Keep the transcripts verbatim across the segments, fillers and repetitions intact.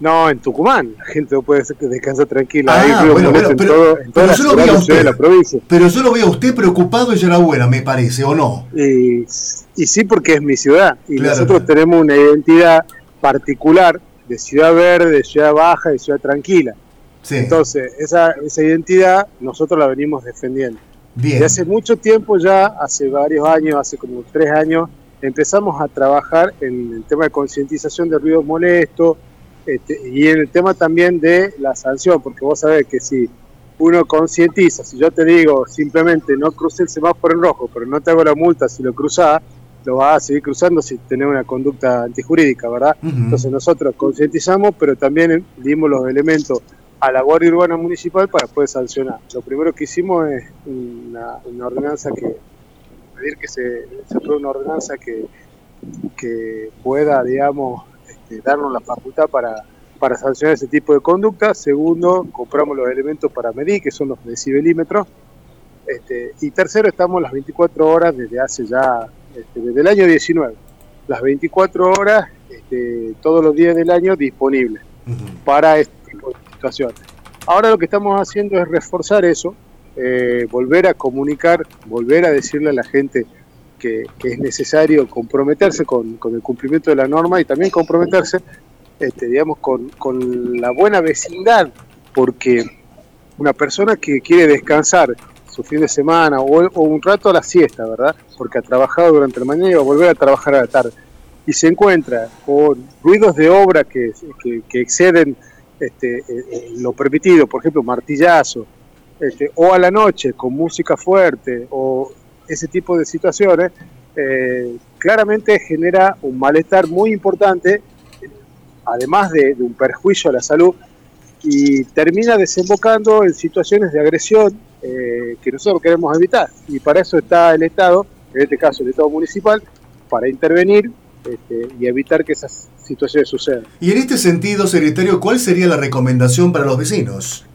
No, en Tucumán, la gente no puede descansar tranquila. Ah, Hay bueno, bueno, en, pero, todo, en pero todas yo las lo veo a ciudades de usted, la provincia. pero yo lo veo a usted preocupado en Yarabuena, me parece, ¿o no? Y, y sí, porque es mi ciudad. Y claro, nosotros claro. tenemos una identidad particular de ciudad verde, de ciudad baja, de ciudad tranquila. Sí. Entonces, esa, esa identidad nosotros la venimos defendiendo. Bien. Y hace mucho tiempo ya, hace varios años, hace como tres años, empezamos a trabajar en el tema de concientización de ruidos molestos, este, y en el tema también de la sanción, porque vos sabés que si uno concientiza, si yo te digo simplemente no cruce el semáforo en rojo, pero no te hago la multa si lo cruzás, lo vas a seguir cruzando si tenés una conducta antijurídica, ¿verdad? Uh-huh. Entonces nosotros concientizamos, pero también dimos los elementos a la Guardia Urbana Municipal para poder sancionar. Lo primero que hicimos es una, una ordenanza que, pedir que se, se apruebe una ordenanza que, que pueda, digamos, este, darnos la facultad para, para sancionar ese tipo de conducta. Segundo, compramos los elementos para medir, que son los decibelímetros. Este, y tercero, estamos las veinticuatro horas desde hace ya, este, desde el año diecinueve, las veinticuatro horas, este, todos los días del año disponibles uh-huh. para este tipo de situaciones. Ahora lo que estamos haciendo es reforzar eso, eh, volver a comunicar, volver a decirle a la gente que, que es necesario comprometerse con, con el cumplimiento de la norma y también comprometerse, este, digamos, con, con la buena vecindad, porque una persona que quiere descansar su fin de semana o, o un rato a la siesta, ¿verdad? Porque ha trabajado durante la mañana y va a volver a trabajar a la tarde. Y se encuentra con ruidos de obra que, que, que exceden este, eh, lo permitido, por ejemplo, martillazo, este, o a la noche con música fuerte, o ese tipo de situaciones, eh, claramente genera un malestar muy importante, además de, de un perjuicio a la salud, y termina desembocando en situaciones de agresión eh, que nosotros queremos evitar. Y para eso está el Estado, en este caso el Estado municipal, para intervenir este, y evitar que esas situaciones sucedan. Y en este sentido, secretario, ¿cuál sería la recomendación para los vecinos?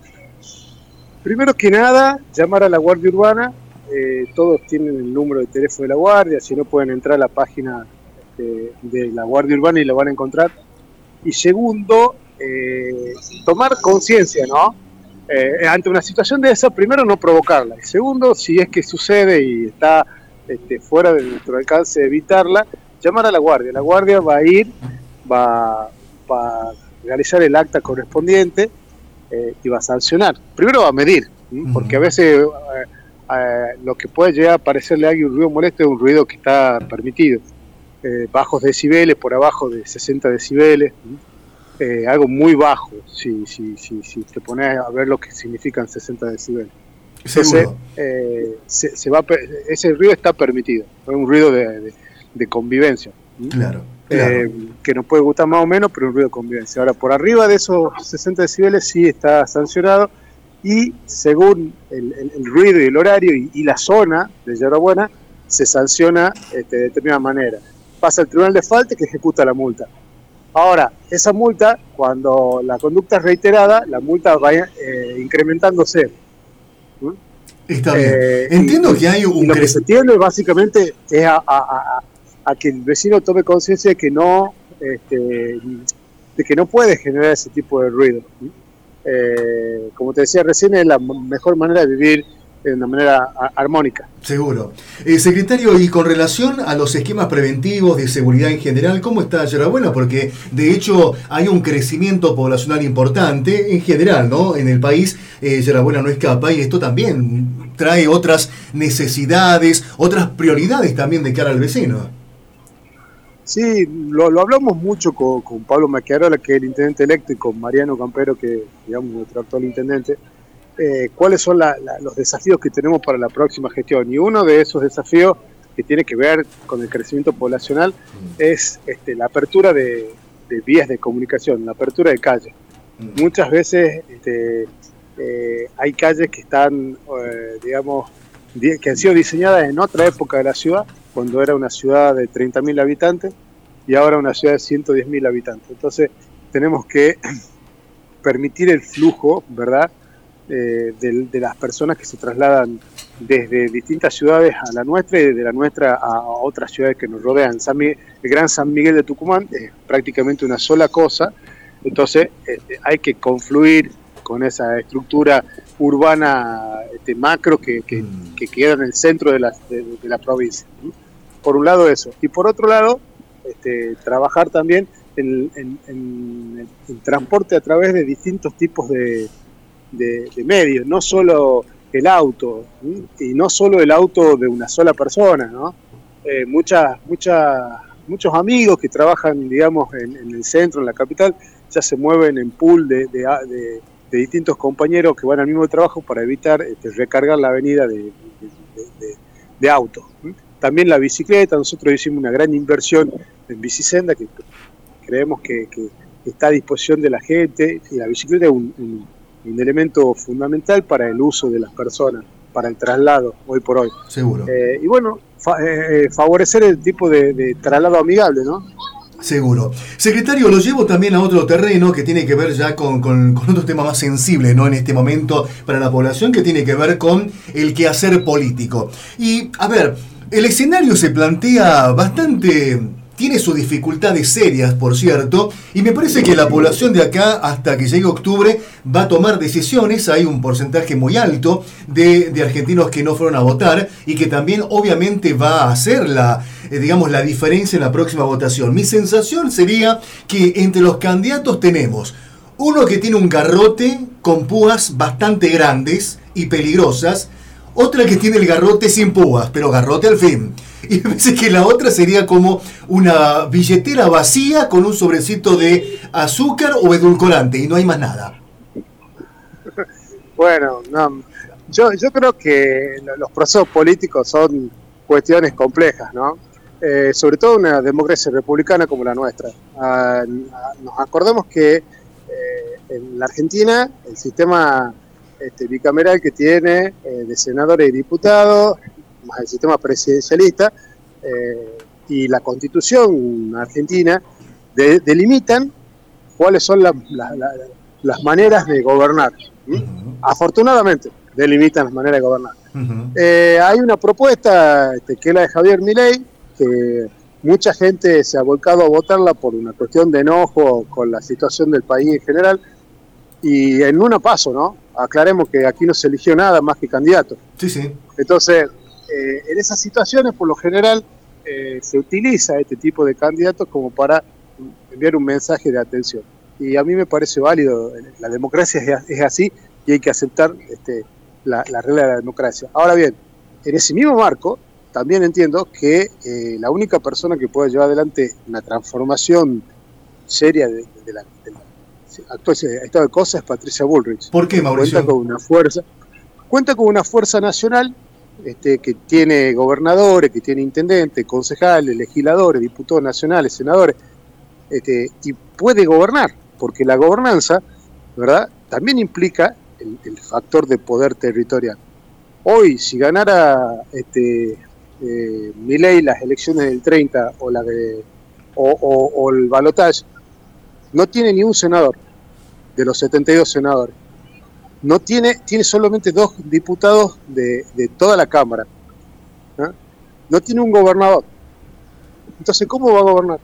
Primero que nada, llamar a la Guardia Urbana. Eh, todos tienen el número de teléfono de la Guardia, si no pueden entrar a la página este, de la Guardia Urbana y la van a encontrar. Y segundo, eh, tomar conciencia, ¿no? Eh, ante una situación de esa, primero no provocarla. Y segundo, si es que sucede y está este, fuera de nuestro alcance evitarla, llamar a la Guardia. La Guardia va a ir, va, va a realizar el acta correspondiente eh, y va a sancionar. Primero va a medir, ¿sí? Porque a veces eh, eh, lo que puede llegar a parecerle a alguien un ruido molesto es un ruido que está permitido. Eh, bajos decibeles, por abajo de sesenta decibeles, eh, algo muy bajo, si, si, si, si te pones a ver lo que significan sesenta decibeles. Entonces, eh, se, se va, ese ruido está permitido, es un ruido de, de, de convivencia. Claro, claro. Eh, que nos puede gustar más o menos, pero un ruido de convivencia. Ahora, por arriba de esos sesenta decibeles sí está sancionado, y según el, el, el ruido y el horario y, y la zona de Yarabuena, se sanciona este, de determinada manera. Pasa al tribunal de falta que ejecuta la multa. Ahora, esa multa, cuando la conducta es reiterada, la multa va eh, incrementándose. ¿Mm? Está bien. Eh, Entiendo y, que hay un... Lo que se tiende básicamente es a, a, a, a que el vecino tome conciencia de que no este, de que no puede generar ese tipo de ruido. ¿Mm? Eh, como te decía recién, es la mejor manera de vivir de una manera armónica. Seguro. Eh, secretario, y con relación a los esquemas preventivos de seguridad en general, ¿cómo está Yarabuena? Porque de hecho hay un crecimiento poblacional importante en general, ¿no? En el país, eh, Yarabuena no escapa, y esto también trae otras necesidades, otras prioridades también de cara al vecino. Sí, lo, lo hablamos mucho con, con Pablo Macchiarola, que es el intendente electo, y con Mariano Campero, que digamos nuestro actual intendente. Eh, cuáles son la, la, los desafíos que tenemos para la próxima gestión, y uno de esos desafíos que tiene que ver con el crecimiento poblacional mm. es este, la apertura de, de vías de comunicación, la apertura de calles. Mm. Muchas veces este, eh, hay calles que están, eh, digamos, que han sido diseñadas en otra época de la ciudad, cuando era una ciudad de treinta mil habitantes y ahora una ciudad de ciento diez mil habitantes. Entonces tenemos que permitir el flujo, ¿verdad?, Eh, de, de las personas que se trasladan desde distintas ciudades a la nuestra y desde la nuestra a, a otras ciudades que nos rodean. San Miguel, el Gran San Miguel de Tucumán es prácticamente una sola cosa, Entonces este, hay que confluir con esa estructura urbana este, macro que, que, que queda en el centro de la, de, de la provincia. Por un lado eso. Y por otro lado, este, trabajar también en, en, en el transporte a través de distintos tipos de, de, de medios, no solo el auto, ¿sí? Y no solo el auto de una sola persona, ¿no? Eh, muchas, muchas, muchos amigos que trabajan, digamos, en, en el centro, en la capital, ya se mueven en pool de, de, de, de distintos compañeros que van al mismo trabajo para evitar este, recargar la avenida de, de, de, de, de autos. ¿Sí? También la bicicleta, nosotros hicimos una gran inversión en Bicisenda, que creemos que, que está a disposición de la gente, y la bicicleta es un, un, un elemento fundamental para el uso de las personas, para el traslado, hoy por hoy. Seguro. Eh, y bueno, fa eh, favorecer el tipo de, de traslado amigable, ¿no? Seguro. Secretario, lo llevo también a otro terreno que tiene que ver ya con, con, con otro tema más sensible, ¿no? En este momento para la población, que tiene que ver con el quehacer político. Y, a ver, el escenario se plantea bastante... Tiene sus dificultades serias, por cierto, y me parece que la población de acá, hasta que llegue octubre, va a tomar decisiones. Hay un porcentaje muy alto de, de argentinos que no fueron a votar y que también obviamente va a hacer la, eh, digamos, la diferencia en la próxima votación. Mi sensación sería que entre los candidatos tenemos uno que tiene un garrote con púas bastante grandes y peligrosas, otra que tiene el garrote sin púas, pero garrote al fin. Y me parece que la otra sería como una billetera vacía con un sobrecito de azúcar o edulcorante, y no hay más nada. Bueno, no, yo, yo creo que los procesos políticos son cuestiones complejas, ¿no? Eh, sobre todo una democracia republicana como la nuestra. Ah, nos acordemos que eh, en la Argentina el sistema este, bicameral que tiene eh, de senadores y diputados, más el sistema presidencialista, eh, y la Constitución argentina de, delimitan cuáles son la, la, la, las maneras de gobernar. ¿Mm? Uh-huh. Afortunadamente delimitan las maneras de gobernar. Uh-huh. Eh, hay una propuesta este, que es la de Javier Milei, que mucha gente se ha volcado a votarla por una cuestión de enojo con la situación del país en general, y en una paso, ¿no? Aclaremos que aquí no se eligió nada más que candidato. Sí, sí. Entonces, eh, en esas situaciones, por lo general, eh, se utiliza este tipo de candidatos como para enviar un mensaje de atención. Y a mí me parece válido, la democracia es, es así, y hay que aceptar este, la, la regla de la democracia. Ahora bien, en ese mismo marco, también entiendo que eh, la única persona que puede llevar adelante una transformación seria de, de la... De la actual estado de cosas es Patricia Bullrich. ¿Por qué, Mauricio? Cuenta con una fuerza, cuenta con una fuerza nacional este, que tiene gobernadores, que tiene intendentes, concejales, legisladores, diputados nacionales, senadores, este, y puede gobernar, porque la gobernanza, ¿verdad?, también implica el, el factor de poder territorial. Hoy, si ganara este, eh, Milei las elecciones del treinta o la de o, o, o el balotaje, no tiene ni un senador de los setenta y dos senadores. No tiene, tiene solamente dos diputados de, de toda la Cámara. ¿No? No tiene un gobernador. Entonces, ¿cómo va a gobernar?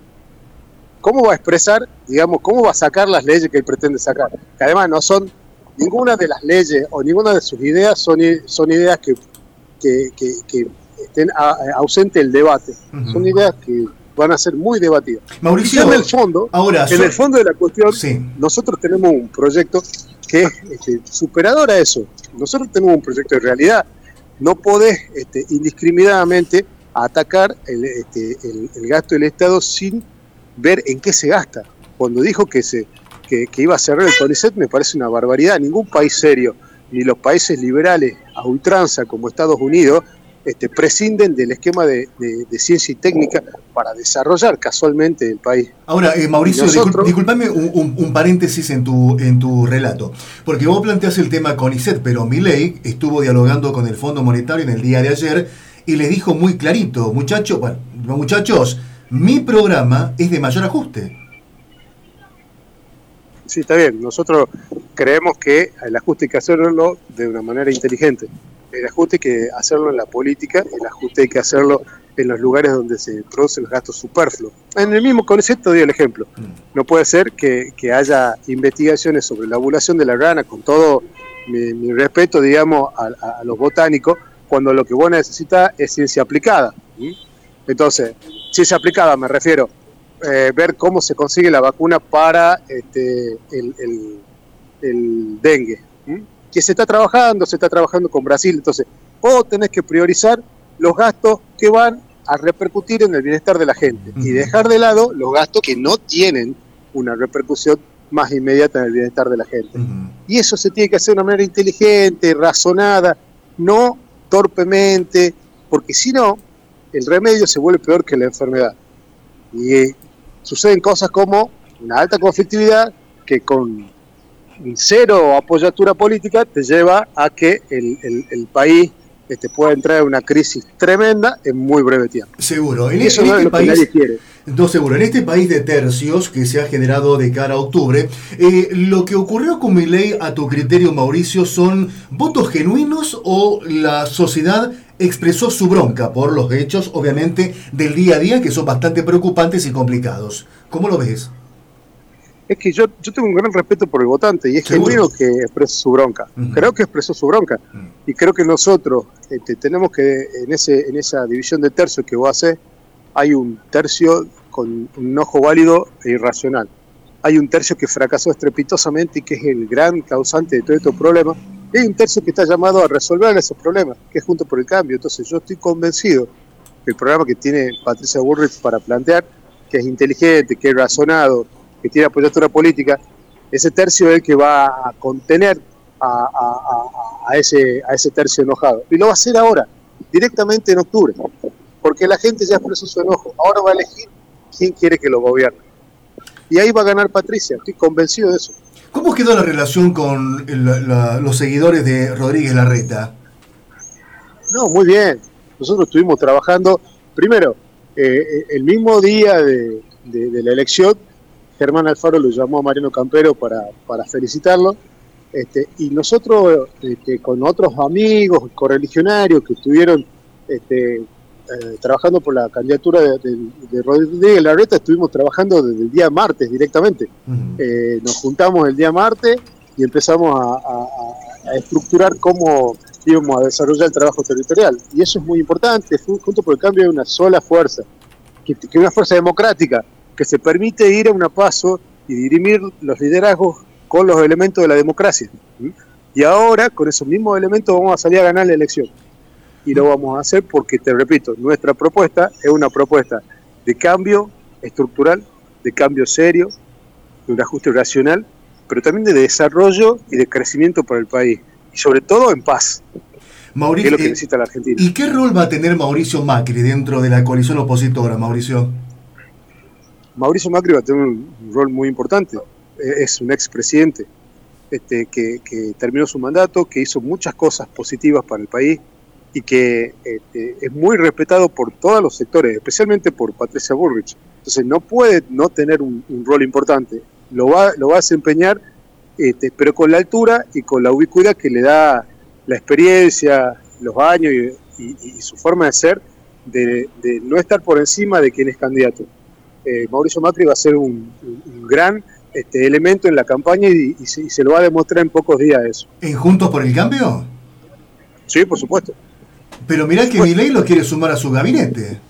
¿Cómo va a expresar, digamos, cómo va a sacar las leyes que él pretende sacar? Que además no son, ninguna de las leyes o ninguna de sus ideas son, son ideas que, que, que, que estén ausentes del debate. Uh-huh. Son ideas que van a ser muy debatidas. Mauricio, en el fondo, ahora, en el fondo de la cuestión, sí. Nosotros tenemos un proyecto que es este, superador a eso. Nosotros tenemos un proyecto de realidad. No podés este, indiscriminadamente atacar el, este, el, el gasto del Estado sin ver en qué se gasta. Cuando dijo que se que, que iba a cerrar el CONICET, me parece una barbaridad. Ningún país serio, ni los países liberales a ultranza como Estados Unidos, Este, prescinden del esquema de, de, de ciencia y técnica para desarrollar casualmente el país. Ahora, eh, Mauricio, nosotros... disculpame un, un, un paréntesis en tu, en tu relato, porque vos planteás el tema CONICET, pero Milei estuvo dialogando con el Fondo Monetario en el día de ayer y le dijo muy clarito, muchachos, bueno, muchachos, mi programa es de mayor ajuste. Sí, está bien. Nosotros creemos que el ajuste hay que hacerlo de una manera inteligente. El ajuste hay que hacerlo en la política, el ajuste hay que hacerlo en los lugares donde se producen los gastos superfluos. En el mismo concepto doy el ejemplo. No puede ser que, que haya investigaciones sobre la ovulación de la rana, con todo mi, mi respeto, digamos, a, a, a los botánicos, cuando lo que vos necesitas es ciencia aplicada. ¿Sí? Entonces, ciencia aplicada me refiero eh, ver cómo se consigue la vacuna para este, el, el, el dengue. ¿Sí? Que se está trabajando, se está trabajando con Brasil. Entonces, vos tenés que priorizar los gastos que van a repercutir en el bienestar de la gente uh-huh. y dejar de lado los gastos que no tienen una repercusión más inmediata en el bienestar de la gente. Uh-huh. Y eso se tiene que hacer de una manera inteligente, razonada, no torpemente, porque si no, el remedio se vuelve peor que la enfermedad. Y eh, suceden cosas como una alta conflictividad que con cero apoyatura política te lleva a que el, el, el país este, pueda entrar en una crisis tremenda en muy breve tiempo. Seguro. En, eso en no este es lo país, que nadie quiere. No, seguro. En este país de tercios que se ha generado de cara a octubre, eh, lo que ocurrió con Milei, a tu criterio, Mauricio, ¿son votos genuinos o la sociedad expresó su bronca por los hechos, obviamente, del día a día, que son bastante preocupantes y complicados? ¿Cómo lo ves? Es que yo, yo tengo un gran respeto por el votante y es genuino que expresó su bronca. Uh-huh. Creo que expresó su bronca. Uh-huh. Y creo que nosotros este, tenemos que, en ese en esa división de tercios que vos haces, hay un tercio con un enojo válido e irracional. Hay un tercio que fracasó estrepitosamente y que es el gran causante de todos estos problemas. Y hay un tercio que está llamado a resolver esos problemas, que es Juntos por el Cambio. Entonces yo estoy convencido que el programa que tiene Patricia Bullrich para plantear, que es inteligente, que es razonado, que tiene apoyatura política, ese tercio es el que va a contener a, a, a, a, ese, a ese tercio enojado. Y lo va a hacer ahora, directamente en octubre, porque la gente ya expresó su enojo. Ahora va a elegir quién quiere que lo gobierne. Y ahí va a ganar Patricia, estoy convencido de eso. ¿Cómo quedó la relación con la, la, los seguidores de Rodríguez Larreta? No, muy bien. Nosotros estuvimos trabajando, primero, eh, el mismo día de, de, de la elección, Germán Alfaro lo llamó a Mariano Campero para, para felicitarlo, este, y nosotros este, con otros amigos correligionarios que estuvieron este, eh, trabajando por la candidatura de, de, de Rodríguez Larreta, estuvimos trabajando desde el día martes directamente. Uh-huh. Eh, nos juntamos el día martes y empezamos a, a, a estructurar cómo íbamos a desarrollar el trabajo territorial, y eso es muy importante. Juntos por el Cambio es una sola fuerza, que es una fuerza democrática, que se permite ir a un paso y dirimir los liderazgos con los elementos de la democracia. ¿Sí? Y ahora, con esos mismos elementos, vamos a salir a ganar la elección. Y lo vamos a hacer porque, te repito, nuestra propuesta es una propuesta de cambio estructural, de cambio serio, de un ajuste racional, pero también de desarrollo y de crecimiento para el país. Y sobre todo en paz. Mauricio, que es lo que necesita la Argentina. ¿Y qué rol va a tener Mauricio Macri dentro de la coalición opositora, Mauricio? Mauricio Macri va a tener un, un rol muy importante. Es un expresidente este, que, que terminó su mandato, que hizo muchas cosas positivas para el país y que este, es muy respetado por todos los sectores, especialmente por Patricia Bullrich. Entonces no puede no tener un, un rol importante. Lo va, lo va a desempeñar, este, pero con la altura y con la ubicuidad que le da la experiencia, los años y, y, y su forma de ser, de, de no estar por encima de quien es candidato. Eh, Mauricio Macri va a ser un, un, un gran este, elemento en la campaña y, y, se, y se lo va a demostrar en pocos días eso. ¿En Juntos por el Cambio? Sí, por supuesto. Pero mirá que Milei lo quiere sumar a su gabinete.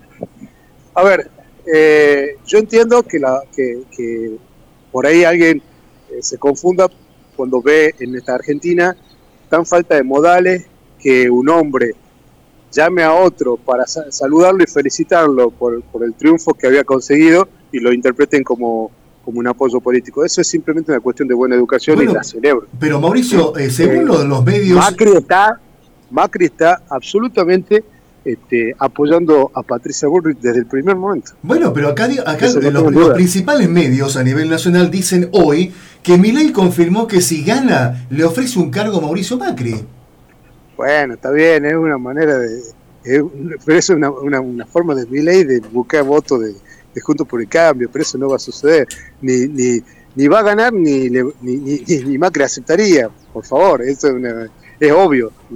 A ver, eh, yo entiendo que, la, que, que por ahí alguien eh, se confunda cuando ve en esta Argentina tan falta de modales que un hombre llame a otro para sa- saludarlo y felicitarlo por, por el triunfo que había conseguido y lo interpreten como, como un apoyo político. Eso es simplemente una cuestión de buena educación, bueno, y la celebro. Pero Mauricio, eh, según eh, los medios... Macri está, Macri está absolutamente este, apoyando a Patricia Bullrich desde el primer momento. Bueno, pero acá, acá no los, los principales medios a nivel nacional dicen hoy que Milei confirmó que si gana le ofrece un cargo a Mauricio Macri. Bueno, está bien, es una manera de... Es, pero eso es una, una, una forma de Milei de buscar votos de, de Juntos por el Cambio, pero eso no va a suceder. Ni, ni, ni va a ganar, ni, ni, ni, ni Macri aceptaría, por favor, eso es, una, es obvio. ¿Sí?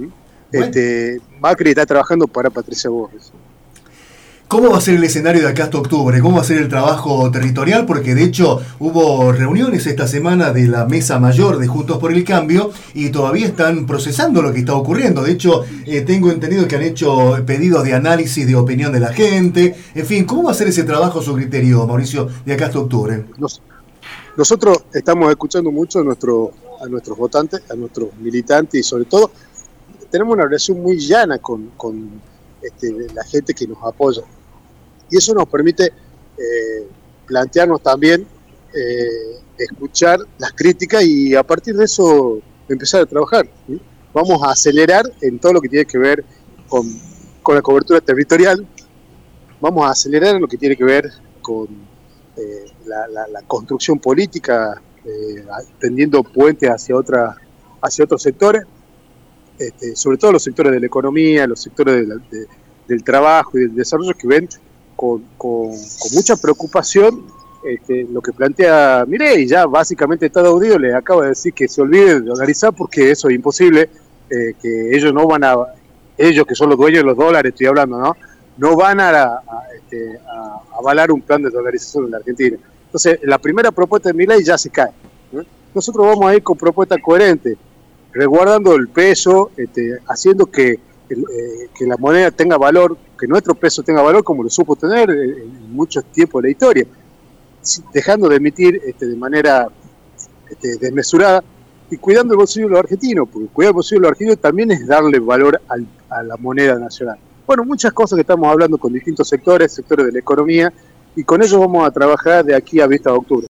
Bueno. Este, Macri está trabajando para Patricia Bullrich. ¿Cómo va a ser el escenario de acá hasta octubre? ¿Cómo va a ser el trabajo territorial? Porque de hecho hubo reuniones esta semana de la Mesa Mayor de Juntos por el Cambio y todavía están procesando lo que está ocurriendo. De hecho, eh, tengo entendido que han hecho pedidos de análisis de opinión de la gente. En fin, ¿cómo va a ser ese trabajo a su criterio, Mauricio, de acá hasta octubre? Nos, nosotros estamos escuchando mucho a, nuestro, a nuestros votantes, a nuestros militantes y sobre todo tenemos una relación muy llana con, con este, la gente que nos apoya. Y eso nos permite eh, plantearnos también, eh, escuchar las críticas y a partir de eso empezar a trabajar, ¿sí? Vamos a acelerar en todo lo que tiene que ver con, con la cobertura territorial, vamos a acelerar en lo que tiene que ver con eh, la, la, la construcción política, eh, tendiendo puentes hacia, otra, hacia otros sectores, este, sobre todo los sectores de la economía, los sectores de la, de, del trabajo y del desarrollo que ven Con, con, con mucha preocupación este, lo que plantea Milei. Ya básicamente Estados Unidos les acaba de decir que se olvide de dolarizar porque eso es imposible, eh, que ellos no van a, ellos que son los dueños de los dólares, estoy hablando, no, no van a, a, este, a avalar un plan de dolarización en la Argentina. Entonces, la primera propuesta de Milei ya se cae, ¿no? Nosotros vamos a ir con propuestas coherentes, resguardando el peso, este, haciendo que Eh, que la moneda tenga valor, que nuestro peso tenga valor como lo supo tener en, en muchos tiempos de la historia, dejando de emitir este, de manera este, desmesurada y cuidando el bolsillo de los argentinos, porque cuidar el bolsillo de los argentinos también es darle valor al, a la moneda nacional. Bueno, muchas cosas que estamos hablando con distintos sectores, sectores de la economía, y con ellos vamos a trabajar de aquí a vista de octubre.